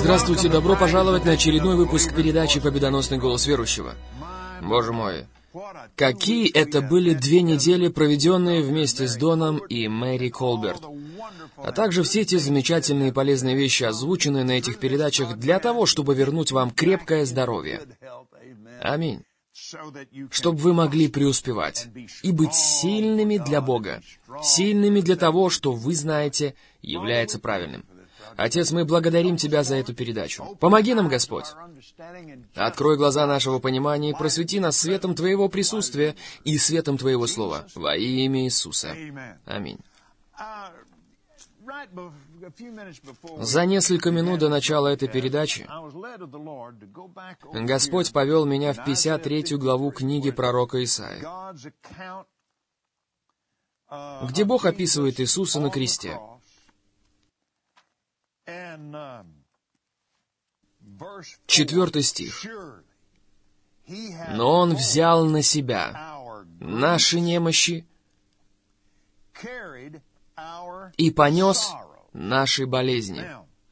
Здравствуйте, добро пожаловать на очередной выпуск передачи «Победоносный голос верующего». Боже мой, какие это были 2 недели, проведенные вместе с Доном и Мэри Колберт, а также все эти замечательные и полезные вещи, озвученные на этих передачах для того, чтобы вернуть вам крепкое здоровье. Аминь. Чтобы вы могли преуспевать и быть сильными для Бога, сильными для того, что вы знаете, является правильным. Отец, мы благодарим Тебя за эту передачу. Помоги нам, Господь. Открой глаза нашего понимания и просвети нас светом Твоего присутствия и светом Твоего Слова. Во имя Иисуса. Аминь. За несколько минут до начала этой передачи Господь повел меня в 53 главу книги пророка Исаии, где Бог описывает Иисуса на кресте. 4 стих. «Но Он взял на Себя наши немощи и понес наши болезни».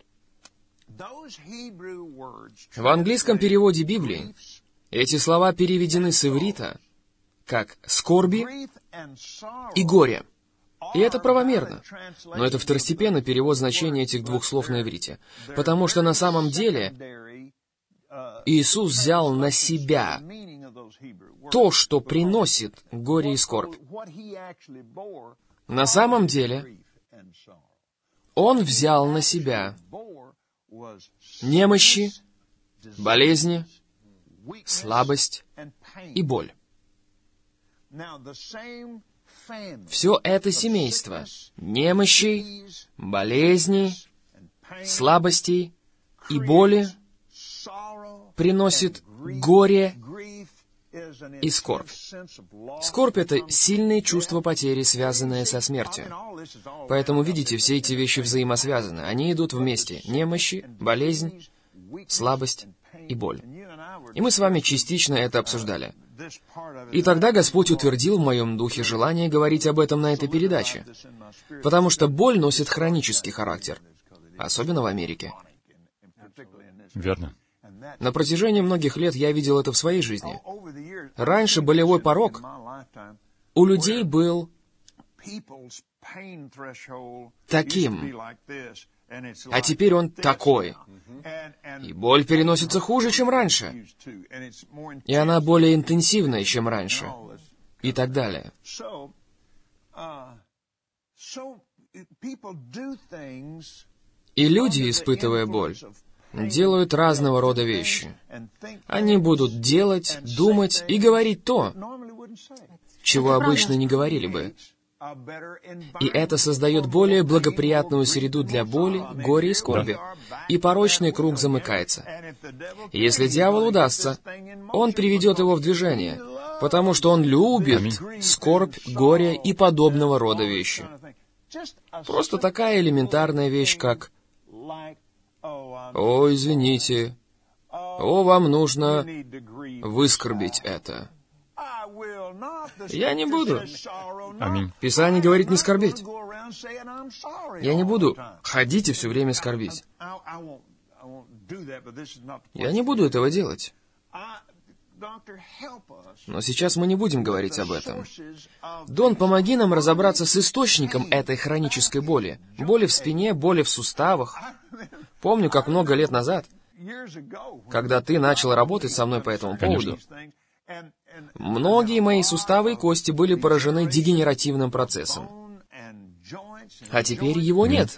В английском переводе Библии эти слова переведены с иврита как «скорби» и «горе». И это правомерно. Но это второстепенный перевод значения этих 2 слов на иврите. Потому что на самом деле Иисус взял на Себя то, что приносит горе и скорбь. На самом деле Он взял на Себя немощи, болезни, слабость и боль. Все это семейство немощей, болезней, слабостей и боли приносит горе и скорбь. Скорбь — это сильные чувства потери, связанные со смертью. Поэтому, видите, все эти вещи взаимосвязаны. Они идут вместе. Немощи, болезнь, слабость и боль. И мы с вами частично это обсуждали. И тогда Господь утвердил в моем духе желание говорить об этом на этой передаче, потому что боль носит хронический характер, особенно в Америке. Верно. На протяжении многих лет я видел это в своей жизни. Раньше болевой порог у людей был таким, а теперь он такой. И боль переносится хуже, чем раньше. И она более интенсивная, чем раньше. И так далее. И люди, испытывая боль, делают разного рода вещи. Они будут делать, думать и говорить то, чего обычно не говорили бы. И это создает более благоприятную среду для боли, горя и скорби. И порочный круг замыкается. Если дьявол удастся, он приведет его в движение, потому что он любит скорбь, горе и подобного рода вещи. Просто такая элементарная вещь, как «О, извините, о, вам нужно выскорбить это». Я не буду. Аминь. Писание говорит не скорбеть. Я не буду ходить и все время скорбить. Я не буду этого делать. Но сейчас мы не будем говорить об этом. Дон, помоги нам разобраться с источником этой хронической боли. Боли в спине, боли в суставах. Помню, как много лет назад, когда ты начал работать со мной по этому поводу, многие мои суставы и кости были поражены дегенеративным процессом. А теперь его нет.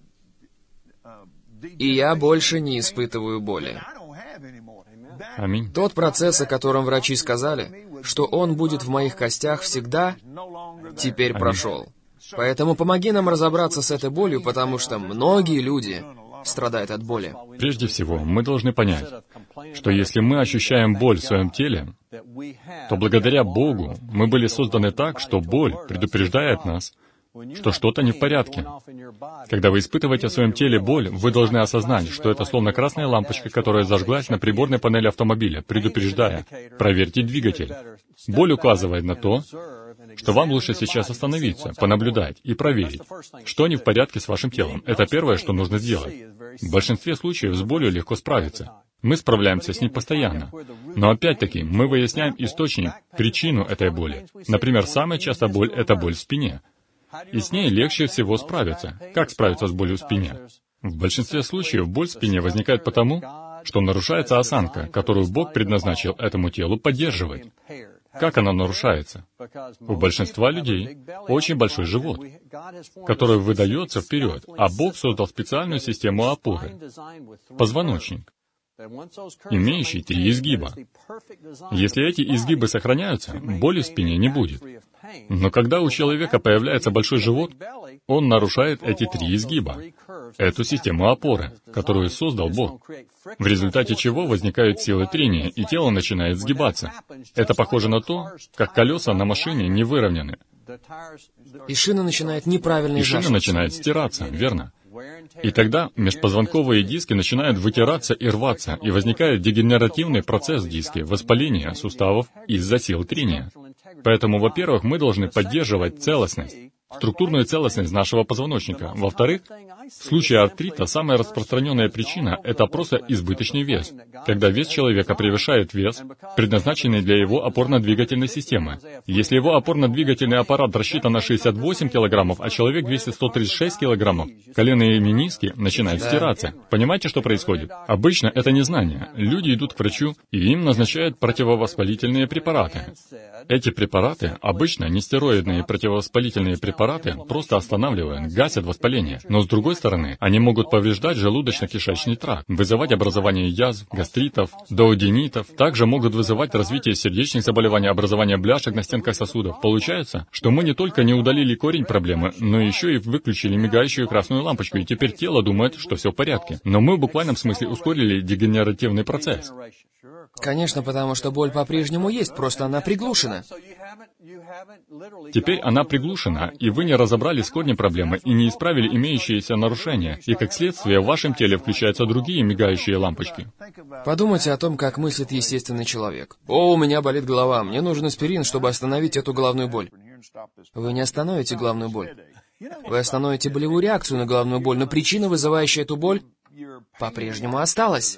И я больше не испытываю боли. Аминь. Тот процесс, о котором врачи сказали, что он будет в моих костях всегда, теперь прошел. Поэтому помоги нам разобраться с этой болью, потому что многие люди страдают от боли. Прежде всего, мы должны понять, что если мы ощущаем боль в своем теле, то благодаря Богу мы были созданы так, что боль предупреждает нас что что-то не в порядке. Когда вы испытываете в своем теле боль, вы должны осознать, что это словно красная лампочка, которая зажглась на приборной панели автомобиля, предупреждая: проверьте двигатель. Боль указывает на то, что вам лучше сейчас остановиться, понаблюдать и проверить, что не в порядке с вашим телом. Это первое, что нужно сделать. В большинстве случаев с болью легко справиться. Мы справляемся с ней постоянно. Но опять-таки, мы выясняем источник, причину этой боли. Например, самая частая боль — это боль в спине. И с ней легче всего справиться. Как справиться с болью в спине? В большинстве случаев боль в спине возникает потому, что нарушается осанка, которую Бог предназначил этому телу поддерживать. Как она нарушается? У большинства людей очень большой живот, который выдается вперед, а Бог создал специальную систему опоры — позвоночник, имеющий 3 изгиба. Если эти изгибы сохраняются, боли в спине не будет. Но когда у человека появляется большой живот, он нарушает эти 3 изгиба, эту систему опоры, которую создал Бог, в результате чего возникают силы трения, и тело начинает сгибаться. Это похоже на то, как колеса на машине не выровнены. И шина начинает неправильно И шина изнашиваться. начинает стираться, верно? И тогда межпозвонковые диски начинают вытираться и рваться, и возникает дегенеративный процесс в диске, воспаление суставов из-за сил трения. Поэтому, во-первых, мы должны поддерживать целостность, структурную целостность нашего позвоночника. Во-вторых, в случае артрита самая распространенная причина — это просто избыточный вес, когда вес человека превышает вес, предназначенный для его опорно-двигательной системы. Если его опорно-двигательный аппарат рассчитан на 68 килограммов, а человек весит 136 килограммов, коленные мениски начинают стираться. Понимаете, что происходит? Обычно это незнание. Люди идут к врачу, и им назначают противовоспалительные препараты. Эти препараты, обычно нестероидные противовоспалительные препараты, просто останавливают, гасят воспаление. Но с другой стороны, они могут повреждать желудочно-кишечный тракт, вызывать образование язв, гастритов, дуоденитов, также могут вызывать развитие сердечных заболеваний, образование бляшек на стенках сосудов. Получается, что мы не только не удалили корень проблемы, но еще и выключили мигающую красную лампочку, и теперь тело думает, что все в порядке. Но мы в буквальном смысле ускорили дегенеративный процесс. Конечно, потому что боль по-прежнему есть, просто она приглушена. Теперь она приглушена, и вы не разобрали с корнем проблемы и не исправили имеющиеся нарушения, и как следствие в вашем теле включаются другие мигающие лампочки. Подумайте о том, как мыслит естественный человек. «О, у меня болит голова, мне нужен аспирин, чтобы остановить эту головную боль». Вы не остановите головную боль. Вы остановите болевую реакцию на головную боль, но причина, вызывающая эту боль, по-прежнему осталась.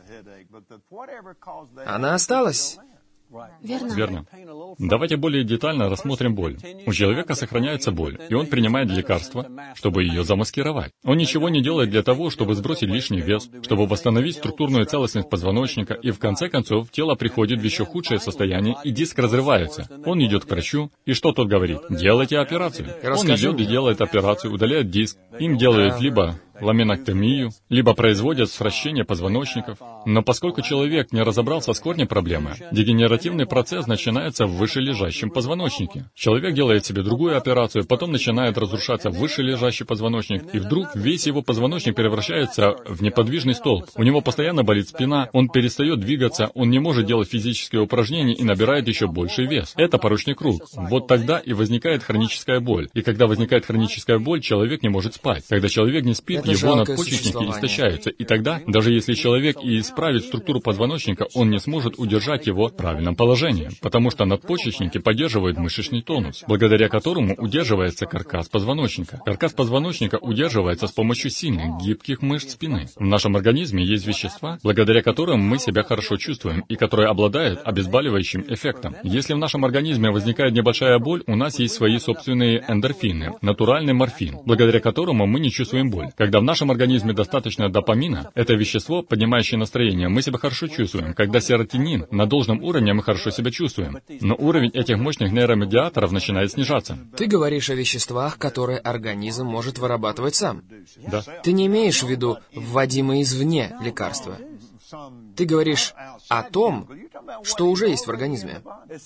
Она осталась. Верно. Давайте более детально рассмотрим боль. У человека сохраняется боль, и он принимает лекарства, чтобы ее замаскировать. Он ничего не делает для того, чтобы сбросить лишний вес, чтобы восстановить структурную целостность позвоночника, и в конце концов тело приходит в еще худшее состояние, и диск разрывается. Он идет к врачу, и что тот говорит? Делайте операцию. Он идет и делает операцию, удаляет диск. Им делают либо ламиноктомию, либо производят сращение позвоночников. Но поскольку человек не разобрался с корнем проблемы, дегенеративный процесс начинается в вышележащем позвоночнике. Человек делает себе другую операцию, потом начинает разрушаться вышележащий позвоночник, и вдруг весь его позвоночник превращается в неподвижный столб. У него постоянно болит спина, он перестает двигаться, он не может делать физические упражнения и набирает еще больший вес. Это порочный круг. Вот тогда и возникает хроническая боль. И когда возникает хроническая боль, человек не может спать. Когда человек не спит, его надпочечники истощаются, и тогда, даже если человек и исправит структуру позвоночника, он не сможет удержать его в правильном положении, потому что надпочечники поддерживают мышечный тонус, благодаря которому удерживается каркас позвоночника. Каркас позвоночника удерживается с помощью сильных, гибких мышц спины. В нашем организме есть вещества, благодаря которым мы себя хорошо чувствуем, и которые обладают обезболивающим эффектом. Если в нашем организме возникает небольшая боль, у нас есть свои собственные эндорфины, натуральный морфин, благодаря которому мы не чувствуем боль. Когда в нашем организме достаточно допамина, это вещество, поднимающее настроение, мы себя хорошо чувствуем. Когда серотонин на должном уровне, мы хорошо себя чувствуем. Но уровень этих мощных нейромедиаторов начинает снижаться. Ты говоришь о веществах, которые организм может вырабатывать сам. Да. Ты не имеешь в виду вводимые извне лекарства. Ты говоришь о том, что уже есть в организме.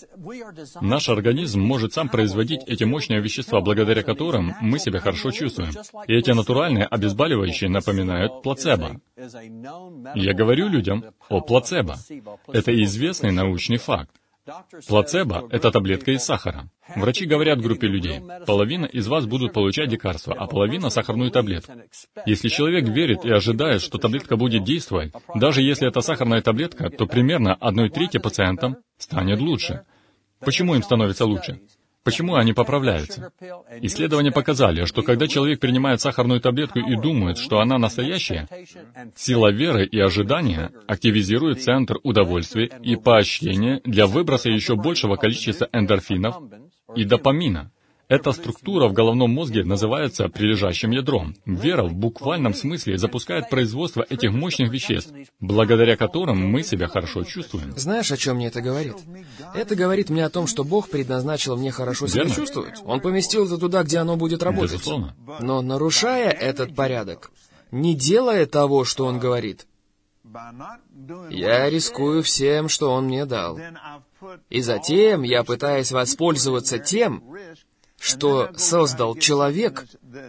Наш организм может сам производить эти мощные вещества, благодаря которым мы себя хорошо чувствуем. И эти натуральные обезболивающие напоминают плацебо. Я говорю людям о плацебо. Это известный научный факт. Плацебо — это таблетка из сахара. Врачи говорят группе людей: половина из вас будут получать лекарство, а половина — сахарную таблетку. Если человек верит и ожидает, что таблетка будет действовать, даже если это сахарная таблетка, то примерно 1/3 пациентам станет лучше. Почему им становится лучше? Почему они поправляются? Исследования показали, что когда человек принимает сахарную таблетку и думает, что она настоящая, сила веры и ожидания активизирует центр удовольствия и поощрения для выброса еще большего количества эндорфинов и допамина. Эта структура в головном мозге называется прилежащим ядром. Вера в буквальном смысле запускает производство этих мощных веществ, благодаря которым мы себя хорошо чувствуем. Знаешь, о чем мне это говорит? Это говорит мне о том, что Бог предназначил мне хорошо себя чувствовать. Он поместил это туда, где оно будет работать. Безусловно. Но нарушая этот порядок, не делая того, что Он говорит, я рискую всем, что Он мне дал. И затем я пытаюсь воспользоваться тем, что создал человек,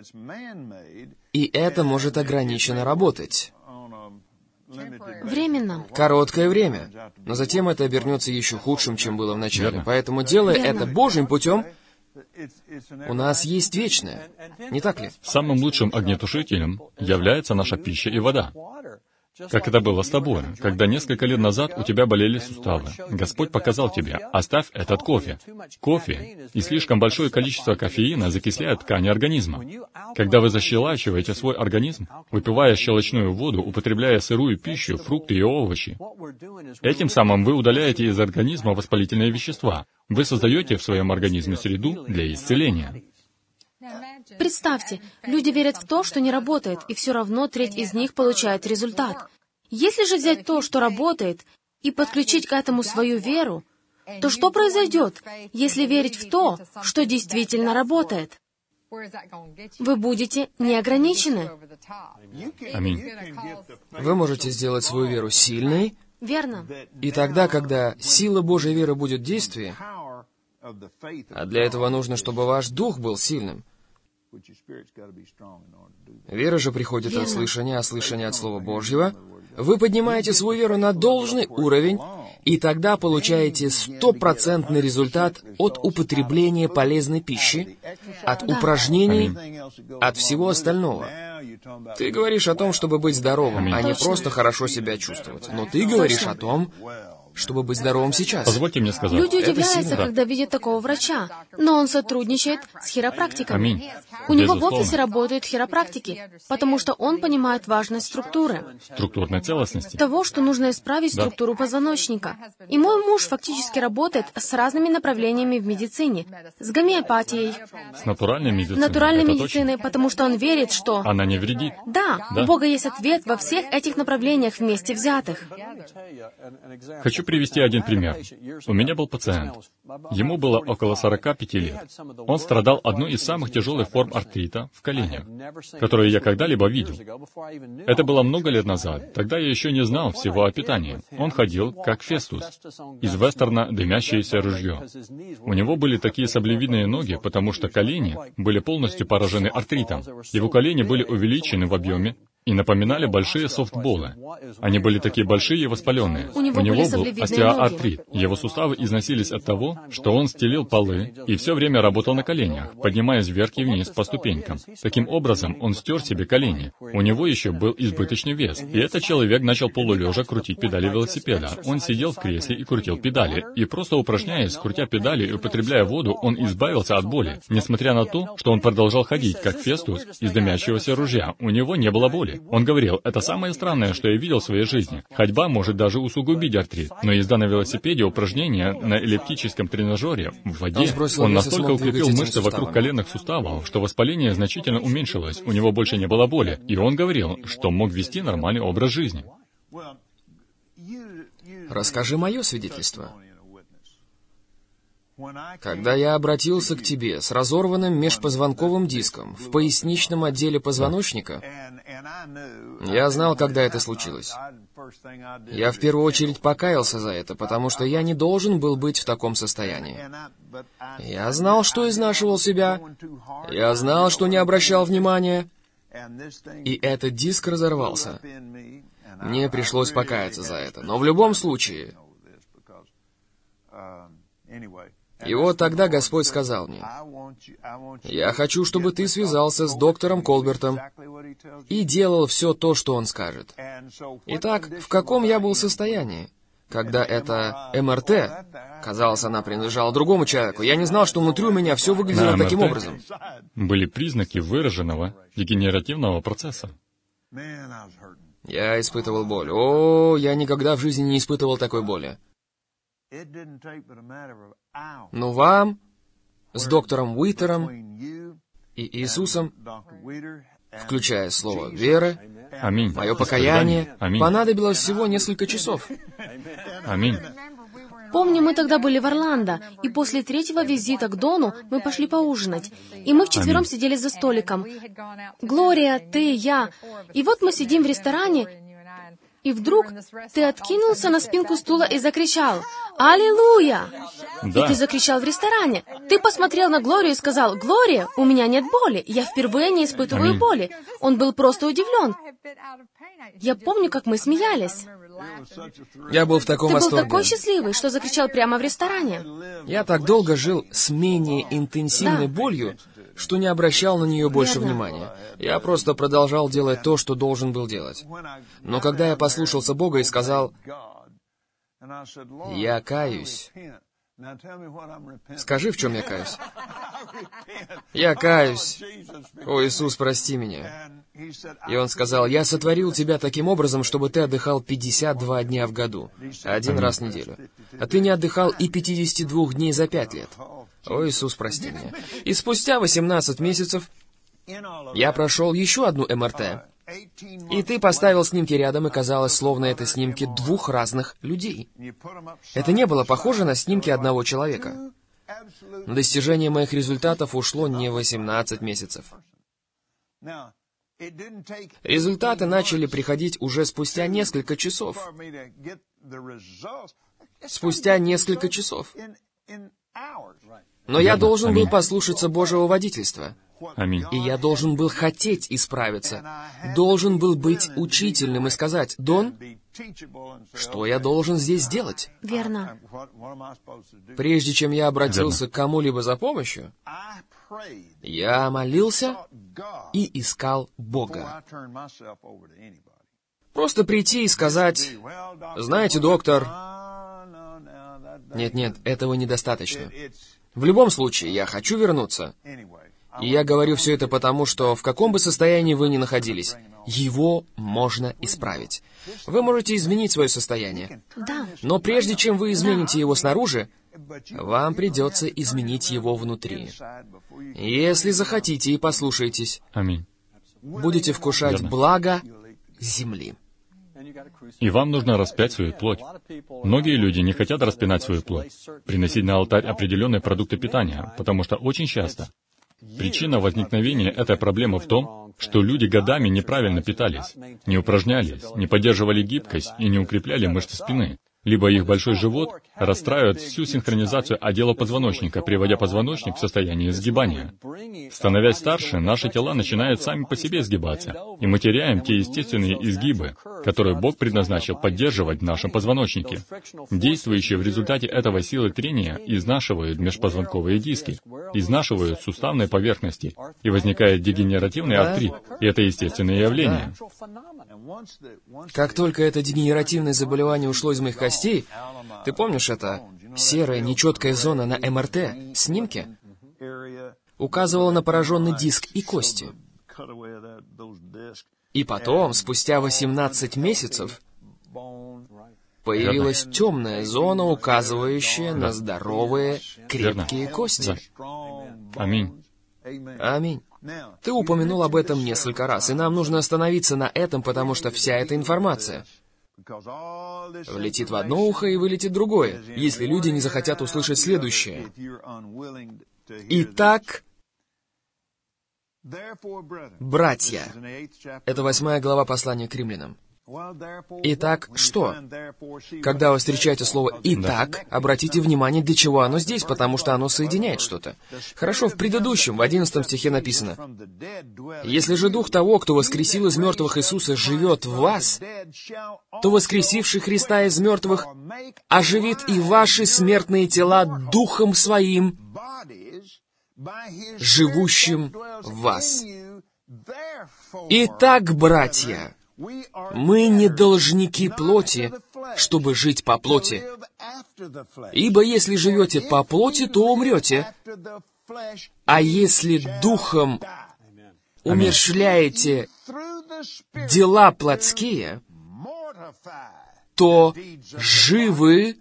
и это может ограниченно работать. Временно. Короткое время. Но затем это обернется еще худшим, чем было в начале. Поэтому, делая это Божьим путем, у нас есть вечное. Не так ли? Самым лучшим огнетушителем является наша пища и вода. Как это было с тобой, когда несколько лет назад у тебя болели суставы. Господь показал тебе: оставь этот кофе. Кофе и слишком большое количество кофеина закисляют ткани организма. Когда вы защелачиваете свой организм, выпивая щелочную воду, употребляя сырую пищу, фрукты и овощи, этим самым вы удаляете из организма воспалительные вещества. Вы создаете в своем организме среду для исцеления. Представьте, люди верят в то, что не работает, и все равно треть из них получает результат. Если же взять то, что работает, и подключить к этому свою веру, то что произойдет, если верить в то, что действительно работает? Вы будете неограничены. Аминь. Вы можете сделать свою веру сильной, Верно. и тогда, когда сила Божьей веры будет в действии, а для этого нужно, чтобы ваш дух был сильным. Вера же приходит от слышания, а слышание от Слова Божьего. Вы поднимаете свою веру на должный уровень, и тогда получаете 100% результат от употребления полезной пищи, от упражнений, от всего остального. Ты говоришь о том, чтобы быть здоровым, а не просто хорошо себя чувствовать. Но ты говоришь о том, чтобы быть здоровым сейчас. Позвольте мне сказать. Люди Это удивляются, сильно. когда видят такого врача, но он сотрудничает с хиропрактиками. Аминь. У него в Безусловно. офисе работают хиропрактики, потому что он понимает важность структуры, Структурной целостности. того, что нужно исправить структуру позвоночника. И мой муж фактически работает с разными направлениями в медицине, с гомеопатией, С натуральной медициной. натуральной Это медициной, потому что он верит, что... точно. Она не вредит. Да, Да. у Бога есть ответ во всех этих направлениях вместе взятых. Хочу привести один пример. У меня был пациент. Ему было около 45 лет. Он страдал одной из самых тяжелых форм артрита в коленях, которую я когда-либо видел. Это было много лет назад. Тогда я еще не знал всего о питании. Он ходил, как Фестус, из вестерна «Дымящееся ружье». У него были такие саблевидные ноги, потому что колени были полностью поражены артритом. Его колени были увеличены в объеме и напоминали большие софтболы. Они были такие большие и воспаленные. У него были был саблевидные остеоартрит. Его суставы износились от того, что он стелил полы и все время работал на коленях, поднимаясь вверх и вниз по ступенькам. Таким образом, он стер себе колени. У него еще был избыточный вес. И этот человек начал полулежа крутить педали велосипеда. Он сидел в кресле и крутил педали. И просто упражняясь, крутя педали и употребляя воду, он избавился от боли. Несмотря на то, что он продолжал ходить, как Фестус, из дымящегося ружья, у него не было боли. Он говорил: это самое странное, что я видел в своей жизни. Ходьба может даже усугубить артрит, но езда на велосипеде, упражнения на эллиптическом тренажере, в воде, он настолько укрепил мышцы вокруг коленных суставов, что воспаление значительно уменьшилось, у него больше не было боли, и он говорил, что мог вести нормальный образ жизни. Расскажи мое свидетельство. Когда я обратился к тебе с разорванным межпозвонковым диском в поясничном отделе позвоночника, я знал, когда это случилось. Я в первую очередь покаялся за это, потому что я не должен был быть в таком состоянии. Я знал, что изнашивал себя, я знал, что не обращал внимания, и этот диск разорвался. Мне пришлось покаяться за это, но в любом случае... И вот тогда Господь сказал мне: «Я хочу, чтобы ты связался с доктором Колбертом и делал все то, что он скажет». Итак, в каком я был состоянии? Когда это МРТ, казалось, она принадлежала другому человеку. Я не знал, что внутри у меня все выглядело таким образом. Были признаки выраженного дегенеративного процесса. Я испытывал боль. О, я никогда в жизни не испытывал такой боли. Но вам, с доктором Уитером и Иисусом, включая слово веры, Аминь. мое покаяние, Аминь. понадобилось всего несколько часов. Аминь. Помню, мы тогда были в Орландо, и после 3-го визита к Дону мы пошли поужинать. И мы вчетвером сидели за столиком. Глория, ты, я. И вот мы сидим в ресторане, и вдруг ты откинулся на спинку стула и закричал: «Аллилуйя!» Да. И ты закричал в ресторане. Ты посмотрел на Глорию и сказал: «Глория, у меня нет боли. Я впервые не испытываю Аминь. боли». Он был просто удивлен. Я помню, как мы смеялись. Я был в таком Ты был восторге. такой счастливый, что закричал прямо в ресторане. Я так долго жил с менее интенсивной Да. болью, что не обращал на нее больше Верно. внимания. Я просто продолжал делать то, что должен был делать. Но когда я послушался Бога и сказал: «Я каюсь», скажи, в чем я каюсь? Я каюсь. О, Иисус, прости меня. И Он сказал: «Я сотворил тебя таким образом, чтобы ты отдыхал 52 дня в году, один раз в неделю. А ты не отдыхал и 52 дней за 5 лет. О, Иисус, прости меня». И спустя 18 месяцев я прошел еще одну МРТ. И ты поставил снимки рядом, и казалось, словно это снимки двух разных людей. Это не было похоже на снимки одного человека. На достижение моих результатов ушло не 18 месяцев. Результаты начали приходить уже спустя несколько часов. Спустя несколько часов. Но я должен был послушаться Божьего водительства. Аминь. И я должен был хотеть исправиться. Должен был быть учительным и сказать: «Дон, что я должен здесь сделать?» Верно. Прежде чем я обратился к кому-либо за помощью, я молился и искал Бога. Просто прийти и сказать: «Знаете, доктор...» Нет, этого недостаточно. В любом случае, я хочу вернуться. И я говорю все это потому, что в каком бы состоянии вы ни находились, его можно исправить. Вы можете изменить свое состояние. Да. Но прежде чем вы измените его снаружи, вам придется изменить его внутри. Если захотите и послушаетесь, Аминь. будете вкушать Верно. благо земли. И вам нужно распять свою плоть. Многие люди не хотят распинать свою плоть, приносить на алтарь определенные продукты питания, потому что очень часто причина возникновения этой проблемы в том, что люди годами неправильно питались, не упражнялись, не поддерживали гибкость и не укрепляли мышцы спины. Либо их большой живот расстраивает всю синхронизацию отдела позвоночника, приводя позвоночник в состояние сгибания. Становясь старше, наши тела начинают сами по себе сгибаться, и мы теряем те естественные изгибы, которые Бог предназначил поддерживать в нашем позвоночнике. Действующие в результате этого силы трения изнашивают межпозвонковые диски, изнашивают суставные поверхности, и возникает дегенеративный артрит, и это естественное явление. Как только это дегенеративное заболевание ушло из моих костей, ты помнишь это? Серая нечеткая зона на МРТ, снимке, указывала на пораженный диск и кости. И потом, спустя 18 месяцев, появилась темная зона, указывающая на здоровые, крепкие кости. Аминь. Аминь. Ты упомянул об этом несколько раз, и нам нужно остановиться на этом, потому что вся эта информация влетит в одно ухо и вылетит в другое, если люди не захотят услышать следующее. Итак, братья, это 8 глава послания к римлянам. Итак, что? Когда вы встречаете слово «итак», обратите внимание, для чего оно здесь, потому что оно соединяет что-то. Хорошо, в предыдущем, в 11 стихе написано: «Если же дух того, кто воскресил из мертвых Иисуса, живет в вас, то воскресивший Христа из мертвых оживит и ваши смертные тела духом своим, живущим в вас». Итак, братья, мы не должники плоти, чтобы жить по плоти. Ибо если живете по плоти, то умрете. А если духом умерщвляете дела плотские, то живы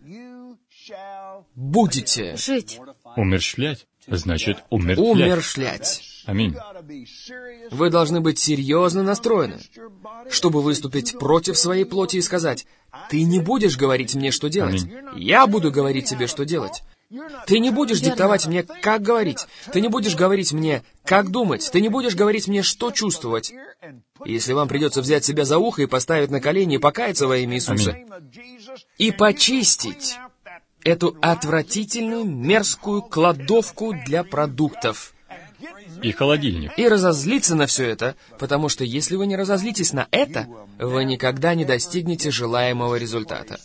будете. Жить. Умерщвлять значит умертвлять. Умерщвлять. Аминь. Вы должны быть серьезно настроены, чтобы выступить против своей плоти и сказать: «Ты не будешь говорить мне, что делать. Аминь. Я буду говорить тебе, что делать. Ты не будешь диктовать мне, как говорить. Ты не будешь говорить мне, как думать. Ты не будешь говорить мне, что чувствовать. Если вам придется взять себя за ухо и поставить на колени и покаяться во имя Иисуса, и почистить эту отвратительную, мерзкую кладовку для продуктов, И холодильник. и разозлиться на все это, потому что если вы не разозлитесь на это, вы никогда не достигнете желаемого результата.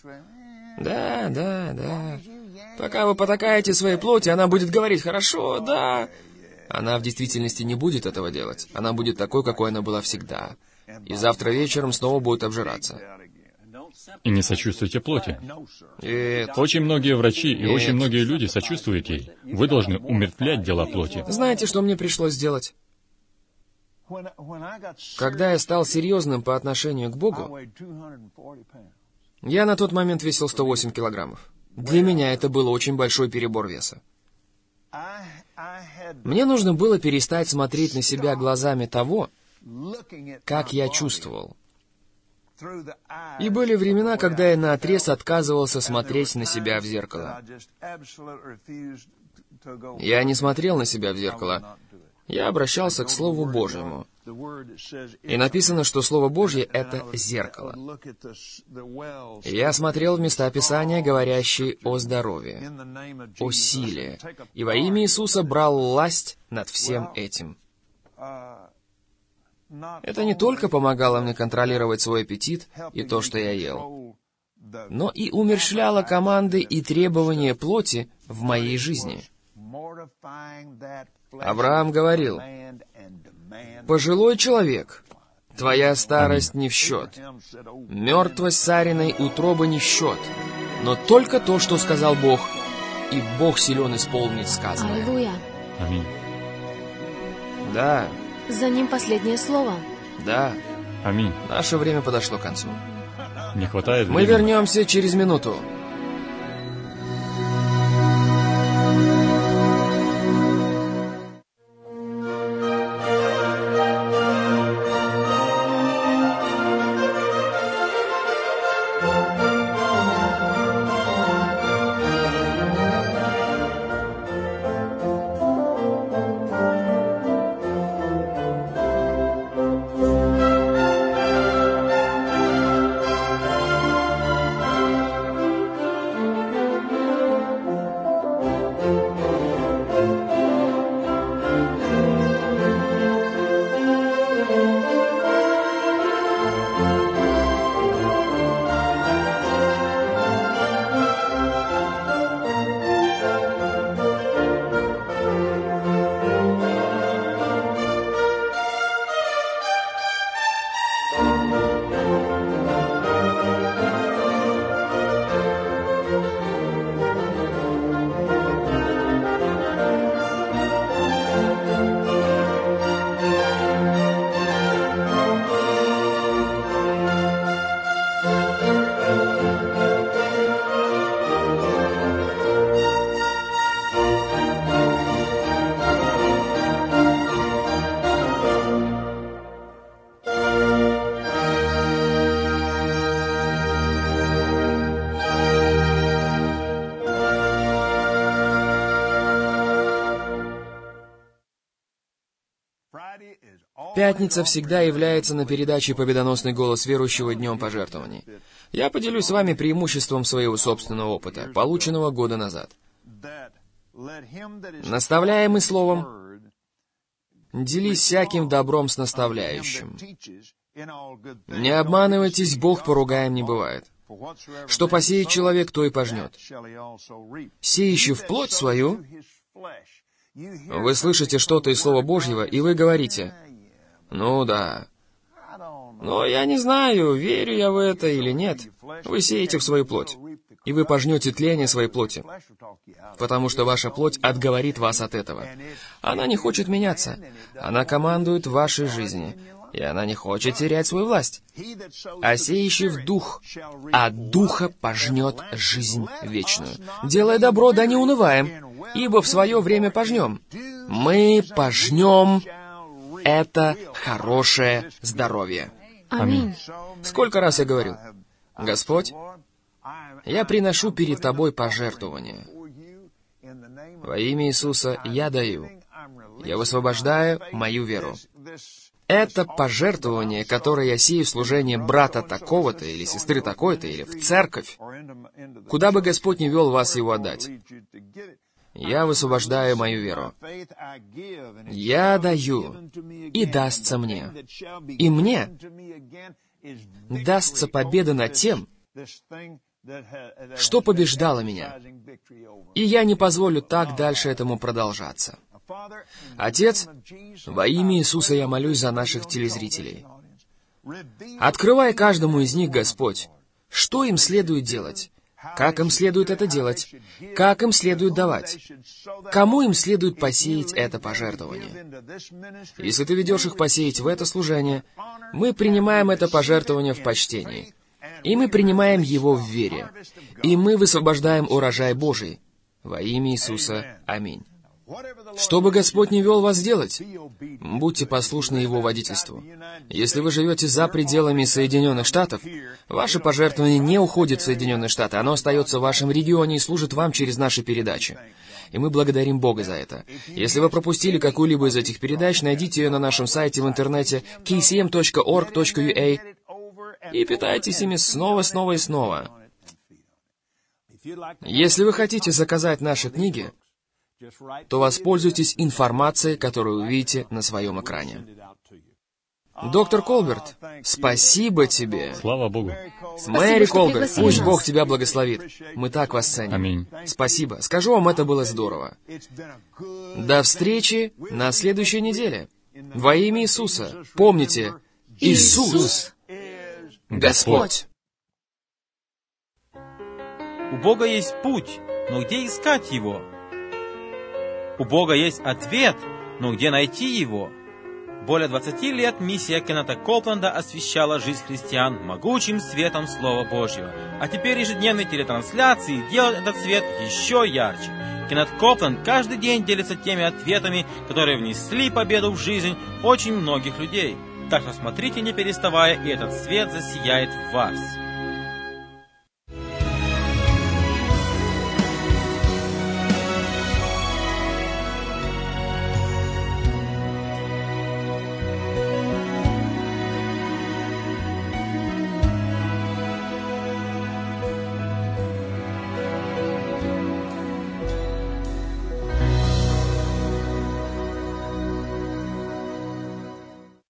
Да. Пока вы потакаете своей плоти, она будет говорить: «Хорошо, да». Она в действительности не будет этого делать. Она будет такой, какой она была всегда. И завтра вечером снова будет обжираться. И не сочувствуйте плоти. И Очень многие врачи и Нет. очень многие люди сочувствуют ей. Вы должны умертвлять дела плоти. знаете, что мне пришлось сделать? Когда я стал серьезным по отношению к Богу, я на тот момент весил 108 килограммов. Для меня это был очень большой перебор веса. Мне нужно было перестать смотреть на себя глазами того, как я чувствовал. И были времена, когда я наотрез отказывался смотреть на себя в зеркало. Я не смотрел на себя в зеркало. Я обращался к Слову Божьему. И написано, что Слово Божье — это зеркало. И я смотрел в места Писания, говорящие о здоровье, о силе, и во имя Иисуса брал власть над всем этим. Это не только помогало мне контролировать свой аппетит и то, что я ел, но и умерщвляло команды и требования плоти в моей жизни. Авраам говорил: «Пожилой человек, твоя старость не в счет, мертвость Сариной утробы не в счет, но только то, что сказал Бог, и Бог силен исполнить сказанное». Аллилуйя. Аминь. Да, За ним последнее слово. да, Аминь. наше время подошло к концу. Не хватает Мы времени. вернемся через минуту. Пятница всегда является на передаче «Победоносный голос верующего» днем пожертвований. Я поделюсь с вами преимуществом своего собственного опыта, полученного года назад. Наставляемый словом, делись всяким добром с наставляющим. Не обманывайтесь, Бог поругаем не бывает. Что посеет человек, то и пожнет. Сеющий в плоть свою, вы слышите что-то из Слова Божьего, и вы говорите: «Ну да, но я не знаю, верю я в это или нет». Вы сеете в свою плоть, и вы пожнете тление своей плоти, потому что ваша плоть отговорит вас от этого. Она не хочет меняться, она командует в вашей жизни, и она не хочет терять свою власть. А сеющий в дух, от духа пожнет жизнь вечную. Делая добро, да не унываем, ибо в свое время пожнем. Мы пожнем это хорошее здоровье. Аминь. Сколько раз я говорил: «Господь, я приношу перед Тобой пожертвования. Во имя Иисуса я даю. Я высвобождаю мою веру. Это пожертвование, которое я сею в служение брата такого-то, или сестры такой-то, или в церковь, куда бы Господь ни вел вас его отдать. Я высвобождаю мою веру. Я даю, и дастся мне. И мне дастся победа над тем, что побеждало меня. И я не позволю так дальше этому продолжаться. Отец, во имя Иисуса я молюсь за наших телезрителей. Открывай каждому из них, Господь, что им следует делать, как им следует это делать, как им следует давать, кому им следует посеять это пожертвование. Если Ты ведешь их посеять в это служение, мы принимаем это пожертвование в почтении, и мы принимаем его в вере, и мы высвобождаем урожай Божий. Во имя Иисуса. Аминь. Что бы Господь не вел вас делать, будьте послушны Его водительству. Если вы живете за пределами Соединенных Штатов, ваше пожертвование не уходит в Соединенные Штаты, оно остается в вашем регионе и служит вам через наши передачи. И мы благодарим Бога за это. Если вы пропустили какую-либо из этих передач, найдите ее на нашем сайте в интернете kcm.org.ua и питайтесь ими снова и снова. Если вы хотите заказать наши книги, то воспользуйтесь информацией, которую вы видите на своем экране. Доктор Колберт, спасибо тебе. Слава Богу. Мэри Колберт, пригласили пусть нас. Бог тебя благословит. Мы так вас ценим. Аминь. Спасибо. Скажу вам, это было здорово. До встречи на следующей неделе. Во имя Иисуса. Помните, Иисус — Господь. У Бога есть путь, но где искать его? У Бога есть ответ, но где найти его? Более 20 лет миссия Кеннета Копланда освещала жизнь христиан могучим светом Слова Божьего. А теперь ежедневные телетрансляции делают этот свет еще ярче. Кеннет Копланд каждый день делится теми ответами, которые внесли победу в жизнь очень многих людей. Так что смотрите не переставая, и этот свет засияет в вас.